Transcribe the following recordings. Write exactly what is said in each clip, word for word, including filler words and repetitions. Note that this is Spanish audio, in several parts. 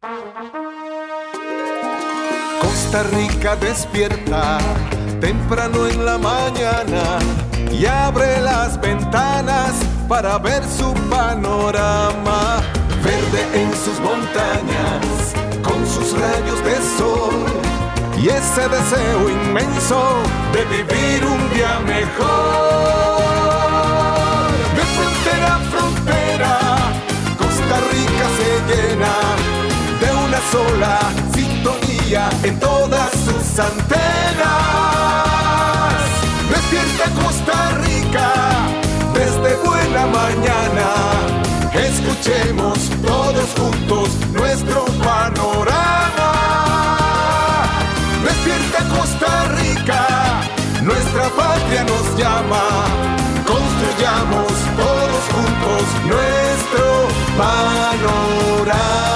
Costa Rica despierta temprano en la mañana y abre las ventanas para ver su panorama. Verde en sus montañas, con sus rayos de sol y ese deseo inmenso de vivir un día mejor. De frontera a frontera, Costa Rica se llena de una sola sintonía en todas sus antenas. Despierta Costa Rica desde buena mañana. Escuchemos todos juntos nuestro panorama. Despierta Costa Rica, nuestra patria nos llama. Construyamos todos juntos nuestro panorama.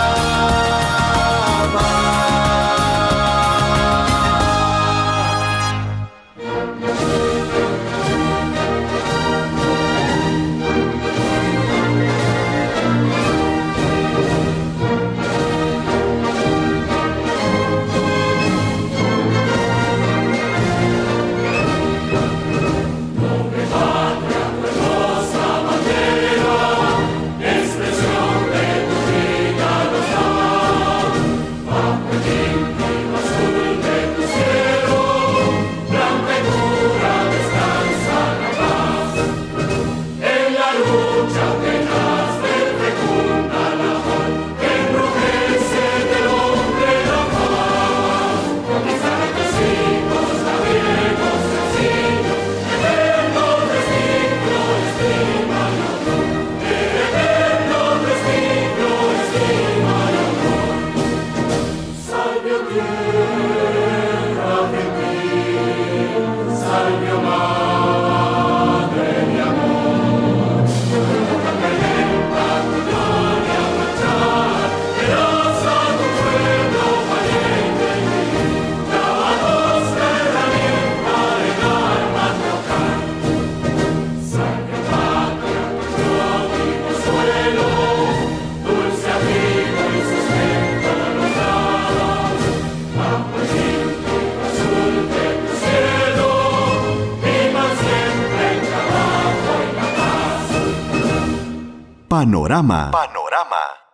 Panorama. Panorama.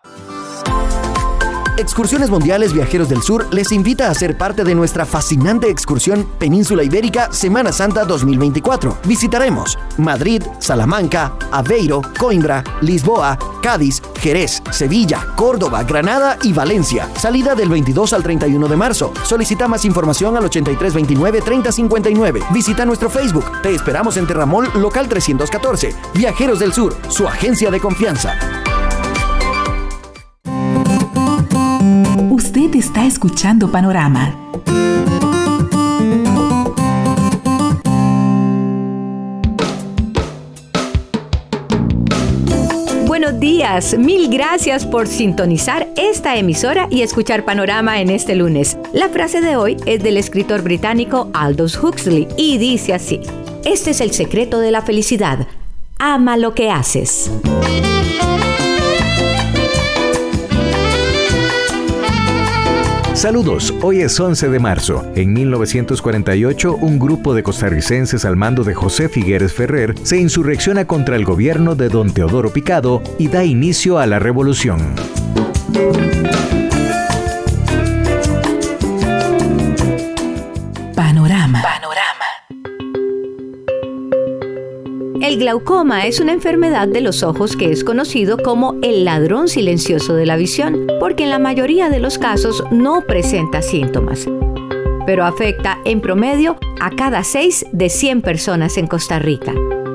Excursiones Mundiales Viajeros del Sur les invita a ser parte de nuestra fascinante excursión Península Ibérica Semana Santa dos mil veinticuatro. Visitaremos Madrid, Salamanca, Aveiro, Coimbra, Lisboa, Cádiz, Jerez, Sevilla, Córdoba, Granada y Valencia. Salida del veintidós al treinta y uno de marzo. Solicita más información al ochenta y tres veintinueve treinta cincuenta y nueve. Visita nuestro Facebook. Te esperamos en Terramol, local trescientos catorce. Viajeros del Sur, su agencia de confianza. Usted está escuchando Panorama. Buenos días, mil gracias por sintonizar esta emisora y escuchar Panorama en este lunes. La frase de hoy es del escritor británico Aldous Huxley y dice así: este es el secreto de la felicidad, ama lo que haces. Saludos, hoy es once de marzo. En mil novecientos cuarenta y ocho, un grupo de costarricenses al mando de José Figueres Ferrer se insurrecciona contra el gobierno de don Teodoro Picado y da inicio a la revolución. Panorama. Panorama. El glaucoma es una enfermedad de los ojos que es conocido como el ladrón silencioso de la visión, porque en la mayoría de los casos no presenta síntomas, pero afecta en promedio a cada seis de cien personas en Costa Rica.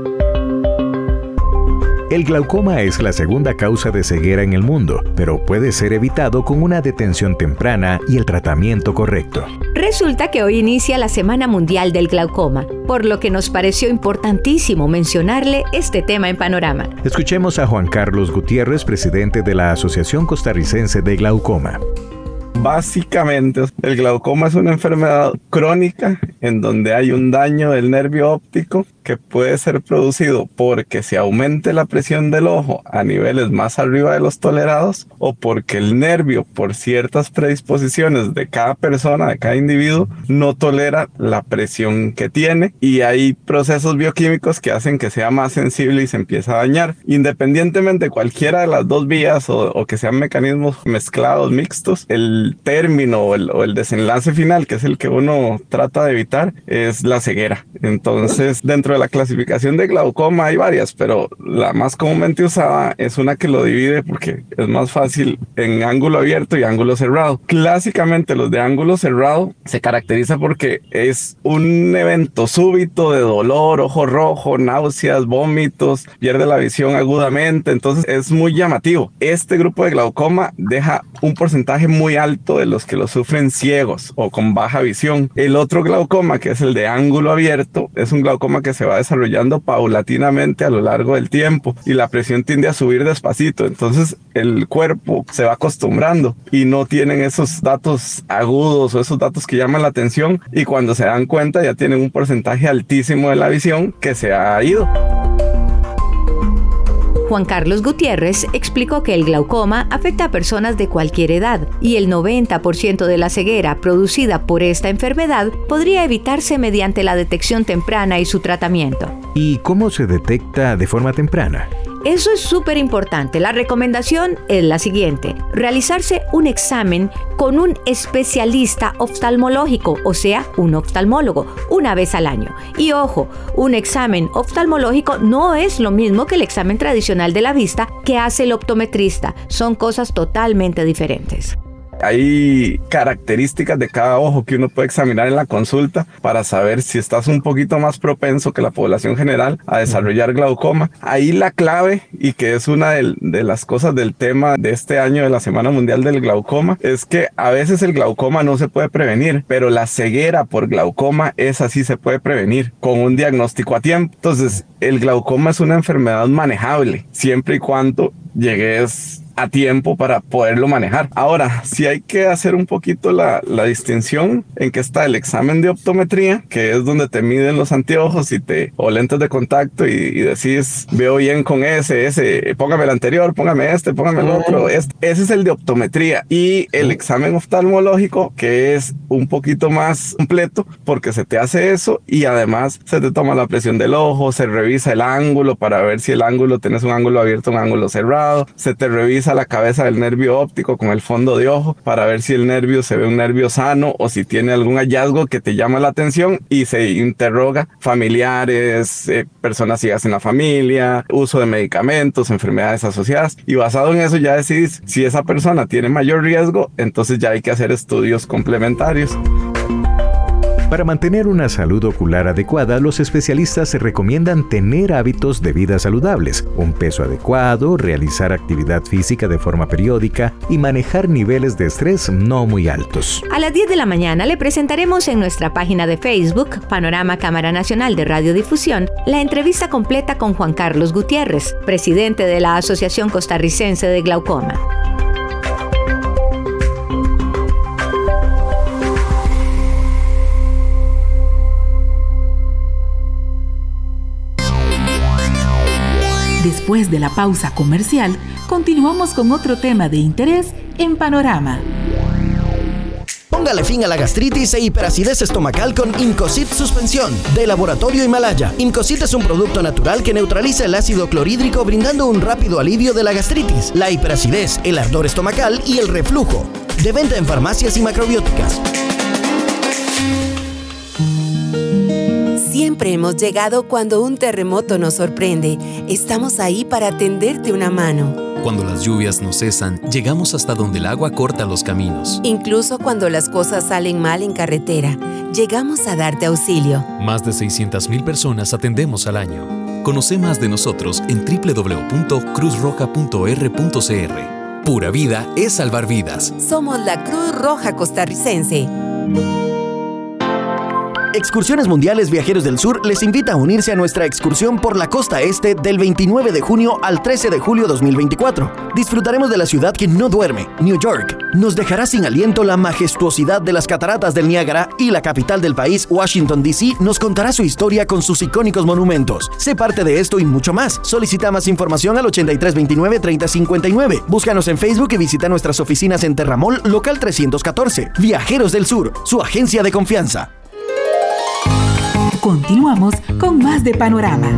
El glaucoma es la segunda causa de ceguera en el mundo, pero puede ser evitado con una detención temprana y el tratamiento correcto. Resulta que hoy inicia la Semana Mundial del Glaucoma, por lo que nos pareció importantísimo mencionarle este tema en Panorama. Escuchemos a Juan Carlos Gutiérrez, presidente de la Asociación Costarricense de Glaucoma. Básicamente, el glaucoma es una enfermedad crónica en donde hay un daño del nervio óptico que puede ser producido porque se aumente la presión del ojo a niveles más arriba de los tolerados o porque el nervio, por ciertas predisposiciones de cada persona, de cada individuo, no tolera la presión que tiene, y hay procesos bioquímicos que hacen que sea más sensible y se empieza a dañar. Independientemente de cualquiera de las dos vías o, o que sean mecanismos mezclados, mixtos, el término o el, o el desenlace final, que es el que uno trata de evitar, es la ceguera. Entonces, dentro de la clasificación de glaucoma hay varias, pero la más comúnmente usada es una que lo divide porque es más fácil en ángulo abierto y ángulo cerrado. Clásicamente los de ángulo cerrado se caracteriza porque es un evento súbito de dolor, ojo rojo, náuseas, vómitos, pierde la visión agudamente, entonces es muy llamativo. Este grupo de glaucoma deja un porcentaje muy alto de los que lo sufren ciegos o con baja visión. El otro glaucoma, que es el de ángulo abierto, es un glaucoma que se va desarrollando paulatinamente a lo largo del tiempo y la presión tiende a subir despacito, entonces el cuerpo se va acostumbrando y no tienen esos datos agudos o esos datos que llaman la atención, y cuando se dan cuenta ya tienen un porcentaje altísimo de la visión que se ha ido. Juan Carlos Gutiérrez explicó que el glaucoma afecta a personas de cualquier edad y el noventa por ciento de la ceguera producida por esta enfermedad podría evitarse mediante la detección temprana y su tratamiento. ¿Y cómo se detecta de forma temprana? Eso es súper importante. La recomendación es la siguiente: realizarse un examen con un especialista oftalmológico, o sea, un oftalmólogo, una vez al año. Y ojo, un examen oftalmológico no es lo mismo que el examen tradicional de la vista que hace el optometrista. Son cosas totalmente diferentes. Hay características de cada ojo que uno puede examinar en la consulta para saber si estás un poquito más propenso que la población general a desarrollar glaucoma. Ahí la clave, y que es una de, de las cosas del tema de este año de la Semana Mundial del Glaucoma, es que a veces el glaucoma no se puede prevenir, pero la ceguera por glaucoma esa sí se puede prevenir con un diagnóstico a tiempo. Entonces, el glaucoma es una enfermedad manejable siempre y cuando llegues a tiempo para poderlo manejar. Ahora, sí hay que hacer un poquito la, la distinción en que está el examen de optometría, que es donde te miden los anteojos y te, o lentes de contacto, y, y decís, veo bien con ese, ese, póngame el anterior, póngame este, póngame el otro. Este. Ese es el de optometría. Y el examen oftalmológico, que es un poquito más completo, porque se te hace eso y además se te toma la presión del ojo, se revisa el ángulo para ver si el ángulo, tienes un ángulo abierto, un ángulo cerrado, se te revisa la cabeza del nervio óptico con el fondo de ojo para ver si el nervio se ve un nervio sano o si tiene algún hallazgo que te llama la atención, y se interroga familiares, eh, personas ciegas en la familia, uso de medicamentos, enfermedades asociadas, y basado en eso ya decidís si esa persona tiene mayor riesgo, entonces ya hay que hacer estudios complementarios. Para mantener una salud ocular adecuada, los especialistas se recomiendan tener hábitos de vida saludables, un peso adecuado, realizar actividad física de forma periódica y manejar niveles de estrés no muy altos. A las diez de la mañana le presentaremos en nuestra página de Facebook, Panorama Cámara Nacional de Radiodifusión, la entrevista completa con Juan Carlos Gutiérrez, presidente de la Asociación Costarricense de Glaucoma. Después de la pausa comercial, continuamos con otro tema de interés en Panorama. Póngale fin a la gastritis e hiperacidez estomacal con Incocid Suspensión, de Laboratorio Himalaya. Incocid es un producto natural que neutraliza el ácido clorhídrico, brindando un rápido alivio de la gastritis, la hiperacidez, el ardor estomacal y el reflujo. De venta en farmacias y macrobióticas. Siempre hemos llegado cuando un terremoto nos sorprende. Estamos ahí para tenderte una mano. Cuando las lluvias no cesan, llegamos hasta donde el agua corta los caminos. Incluso cuando las cosas salen mal en carretera, llegamos a darte auxilio. Más de seiscientas mil personas atendemos al año. Conoce más de nosotros en doble u doble u doble u punto cruz roja punto erre punto ce erre. Pura vida es salvar vidas. Somos la Cruz Roja Costarricense. Excursiones Mundiales Viajeros del Sur les invita a unirse a nuestra excursión por la costa este del veintinueve de junio al trece de julio dos mil veinticuatro. Disfrutaremos de la ciudad que no duerme, New York. Nos dejará sin aliento la majestuosidad de las cataratas del Niágara y la capital del país, Washington D C, nos contará su historia con sus icónicos monumentos. Sé parte de esto y mucho más. Solicita más información al ochenta y tres veintinueve treinta cincuenta y nueve. Búscanos en Facebook y visita nuestras oficinas en Terramol, local trescientos catorce. Viajeros del Sur, su agencia de confianza. Continuamos con más de Panorama.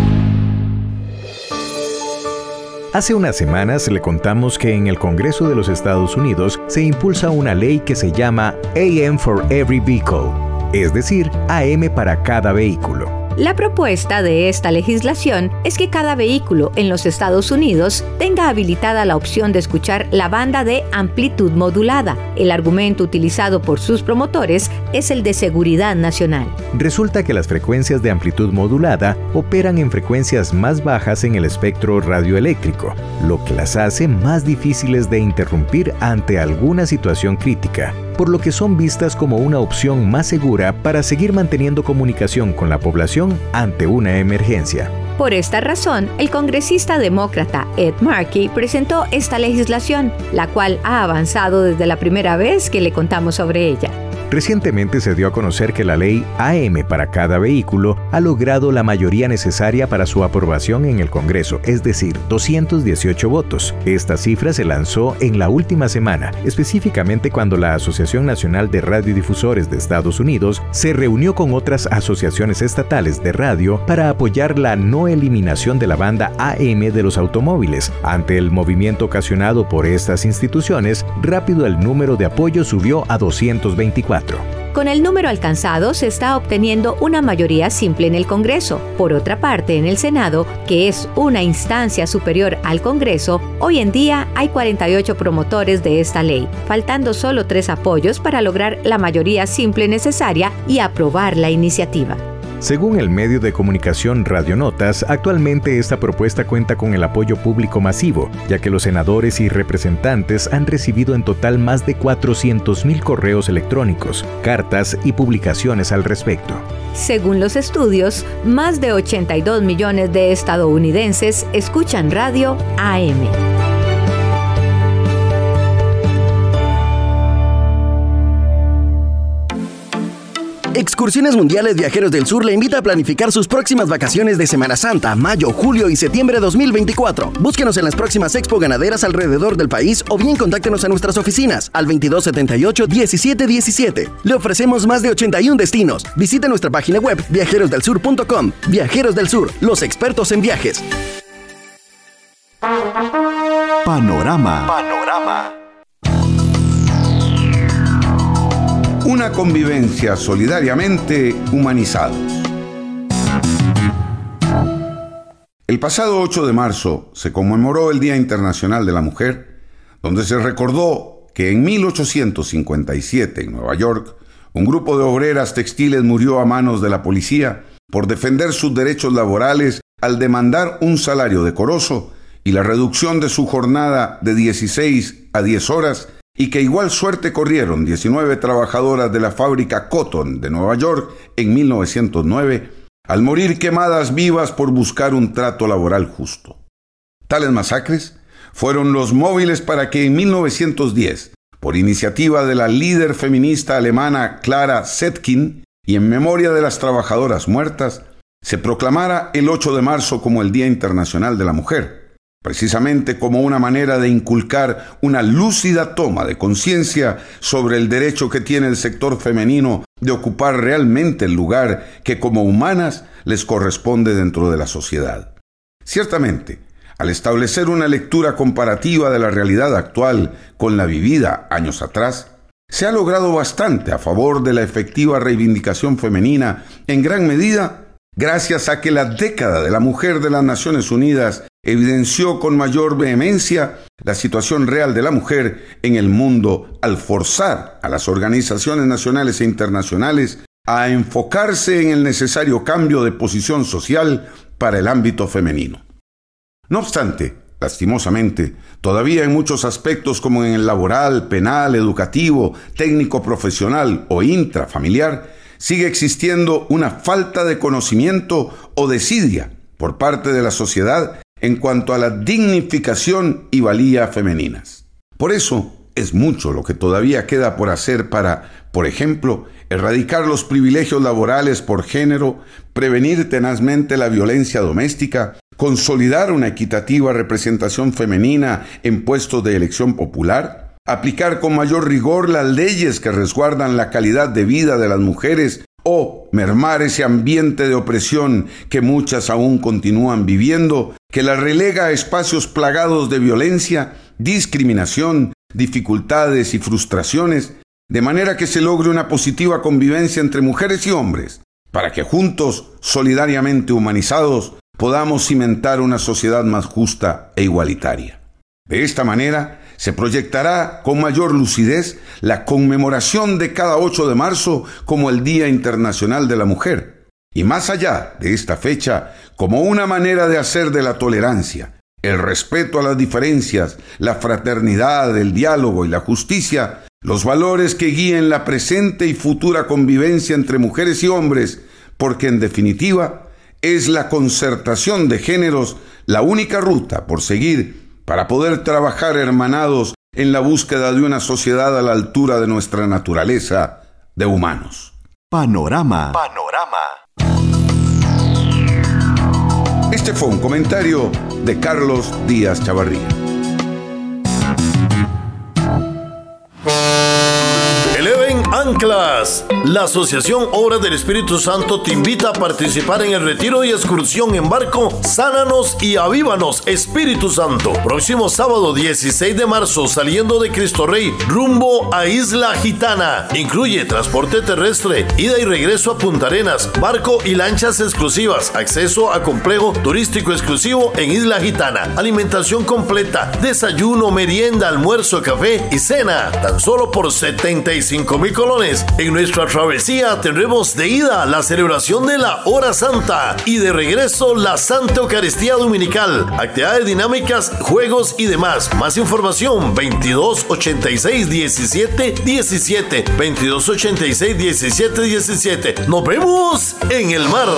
Hace unas semanas le contamos que en el Congreso de los Estados Unidos se impulsa una ley que se llama A M for Every Vehicle, es decir, A M para cada vehículo. La propuesta de esta legislación es que cada vehículo en los Estados Unidos tenga habilitada la opción de escuchar la banda de amplitud modulada. El argumento utilizado por sus promotores es el de seguridad nacional. Resulta que las frecuencias de amplitud modulada operan en frecuencias más bajas en el espectro radioeléctrico, lo que las hace más difíciles de interrumpir ante alguna situación crítica, por lo que son vistas como una opción más segura para seguir manteniendo comunicación con la población ante una emergencia. Por esta razón, el congresista demócrata Ed Markey presentó esta legislación, la cual ha avanzado desde la primera vez que le contamos sobre ella. Recientemente se dio a conocer que la ley A M para cada vehículo ha logrado la mayoría necesaria para su aprobación en el Congreso, es decir, doscientos dieciocho votos. Esta cifra se lanzó en la última semana, específicamente cuando la Asociación Nacional de Radiodifusores de Estados Unidos se reunió con otras asociaciones estatales de radio para apoyar la no eliminación de la banda A M de los automóviles. Ante el movimiento ocasionado por estas instituciones, rápido el número de apoyo subió a doscientos veinticuatro. Con el número alcanzado se está obteniendo una mayoría simple en el Congreso. Por otra parte, en el Senado, que es una instancia superior al Congreso, hoy en día hay cuarenta y ocho promotores de esta ley, faltando solo tres apoyos para lograr la mayoría simple necesaria y aprobar la iniciativa. Según el medio de comunicación Radionotas, actualmente esta propuesta cuenta con el apoyo público masivo, ya que los senadores y representantes han recibido en total más de cuatrocientos mil correos electrónicos, cartas y publicaciones al respecto. Según los estudios, más de ochenta y dos millones de estadounidenses escuchan radio A M. Excursiones Mundiales Viajeros del Sur le invita a planificar sus próximas vacaciones de Semana Santa, mayo, julio y septiembre dos mil veinticuatro. Búsquenos en las próximas expo ganaderas alrededor del país o bien contáctenos a nuestras oficinas al veintidós setenta y ocho diecisiete diecisiete. Le ofrecemos más de ochenta y uno destinos. Visite nuestra página web viajeros del sur punto com. Viajeros del Sur, los expertos en viajes. Panorama. Panorama. Una convivencia solidariamente humanizada. El pasado ocho de marzo se conmemoró el Día Internacional de la Mujer, donde se recordó que en mil ochocientos cincuenta y siete en Nueva York, un grupo de obreras textiles murió a manos de la policía por defender sus derechos laborales al demandar un salario decoroso y la reducción de su jornada de dieciséis a diez horas, y que igual suerte corrieron diecinueve trabajadoras de la fábrica Cotton de Nueva York en mil novecientos nueve, al morir quemadas vivas por buscar un trato laboral justo. Tales masacres fueron los móviles para que en mil novecientos diez, por iniciativa de la líder feminista alemana Clara Zetkin y en memoria de las trabajadoras muertas, se proclamara el ocho de marzo como el Día Internacional de la Mujer, precisamente como una manera de inculcar una lúcida toma de conciencia sobre el derecho que tiene el sector femenino de ocupar realmente el lugar que como humanas les corresponde dentro de la sociedad. Ciertamente, al establecer una lectura comparativa de la realidad actual con la vivida años atrás, se ha logrado bastante a favor de la efectiva reivindicación femenina, en gran medida gracias a que la década de la mujer de las Naciones Unidas evidenció con mayor vehemencia la situación real de la mujer en el mundo al forzar a las organizaciones nacionales e internacionales a enfocarse en el necesario cambio de posición social para el ámbito femenino. No obstante, lastimosamente, todavía en muchos aspectos como en el laboral, penal, educativo, técnico profesional o intrafamiliar, sigue existiendo una falta de conocimiento o desidia por parte de la sociedad en cuanto a la dignificación y valía femeninas. Por eso, es mucho lo que todavía queda por hacer para, por ejemplo, erradicar los privilegios laborales por género, prevenir tenazmente la violencia doméstica, consolidar una equitativa representación femenina en puestos de elección popular, aplicar con mayor rigor las leyes que resguardan la calidad de vida de las mujeres o mermar ese ambiente de opresión que muchas aún continúan viviendo, que las relega a espacios plagados de violencia, discriminación, dificultades y frustraciones, de manera que se logre una positiva convivencia entre mujeres y hombres, para que juntos, solidariamente humanizados, podamos cimentar una sociedad más justa e igualitaria. De esta manera, se proyectará con mayor lucidez la conmemoración de cada ocho de marzo como el Día Internacional de la Mujer, y más allá de esta fecha, como una manera de hacer de la tolerancia, el respeto a las diferencias, la fraternidad, el diálogo y la justicia, los valores que guíen la presente y futura convivencia entre mujeres y hombres, porque en definitiva es la concertación de géneros la única ruta por seguir para poder trabajar hermanados en la búsqueda de una sociedad a la altura de nuestra naturaleza de humanos. Panorama. Panorama. Este fue un comentario de Carlos Díaz Chavarría. Eleven Anclas. La Asociación Obras del Espíritu Santo te invita a participar en el retiro y excursión en barco Sánanos y Avívanos Espíritu Santo. Próximo sábado dieciséis de marzo, saliendo de Cristo Rey, rumbo a Isla Gitana. Incluye transporte terrestre, ida y regreso a Punta Arenas, barco y lanchas exclusivas, acceso a complejo turístico exclusivo en Isla Gitana, alimentación completa, desayuno, merienda, almuerzo, café y cena, tan solo por setenta y cinco mil colones. En nuestra travesía tendremos de ida la celebración de la Hora Santa y de regreso la Santa Eucaristía Dominical, actividades dinámicas, juegos y demás. Más información veintidós ochenta y seis diecisiete diecisiete, veintidós ochenta y seis diecisiete diecisiete. Nos vemos en el mar.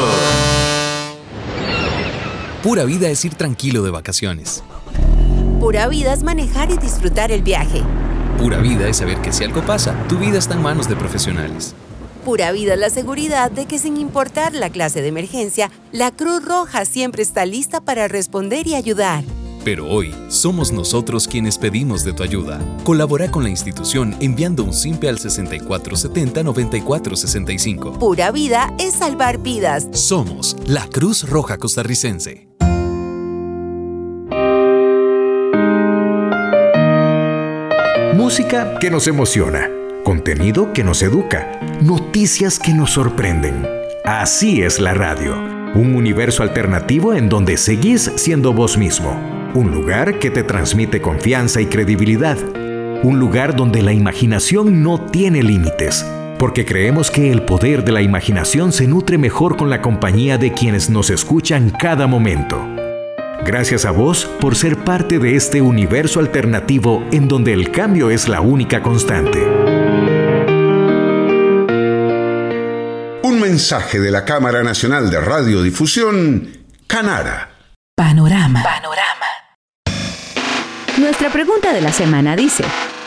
Pura vida es ir tranquilo de vacaciones. Pura vida es manejar y disfrutar el viaje. Pura vida es saber que si algo pasa, tu vida está en manos de profesionales. Pura vida es la seguridad de que sin importar la clase de emergencia, la Cruz Roja siempre está lista para responder y ayudar. Pero hoy, somos nosotros quienes pedimos de tu ayuda. Colabora con la institución enviando un simpe al sesenta y cuatro setenta noventa y cuatro sesenta y cinco. Pura vida es salvar vidas. Somos la Cruz Roja Costarricense. Música que nos emociona, contenido que nos educa, noticias que nos sorprenden. Así es la radio, un universo alternativo en donde seguís siendo vos mismo, un lugar que te transmite confianza y credibilidad, un lugar donde la imaginación no tiene límites, porque creemos que el poder de la imaginación se nutre mejor con la compañía de quienes nos escuchan cada momento. Gracias a vos por ser parte de este universo alternativo en donde el cambio es la única constante. Un mensaje de la Cámara Nacional de Radiodifusión, Canara. Panorama. Panorama. Nuestra pregunta de la semana dice: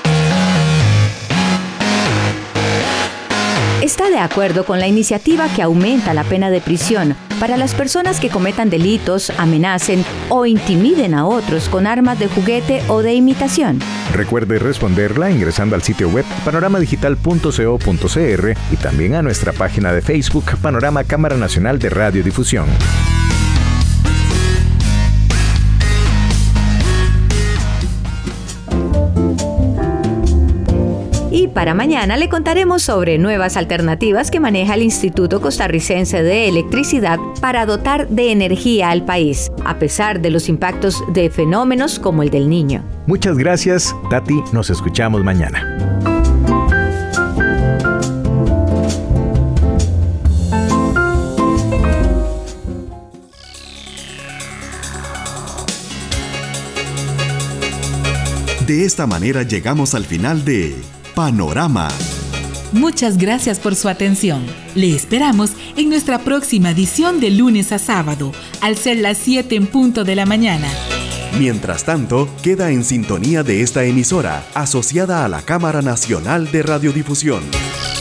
¿está de acuerdo con la iniciativa que aumenta la pena de prisión para las personas que cometan delitos, amenacen o intimiden a otros con armas de juguete o de imitación? Recuerde responderla ingresando al sitio web panorama digital punto co punto cr y también a nuestra página de Facebook Panorama Cámara Nacional de Radiodifusión. Y para mañana le contaremos sobre nuevas alternativas que maneja el Instituto Costarricense de Electricidad para dotar de energía al país, a pesar de los impactos de fenómenos como el del Niño. Muchas gracias, Tati. Nos escuchamos mañana. De esta manera llegamos al final de Panorama. Muchas gracias por su atención. Le esperamos en nuestra próxima edición de lunes a sábado, al ser las siete en punto de la mañana. Mientras tanto, queda en sintonía de esta emisora, asociada a la Cámara Nacional de Radiodifusión.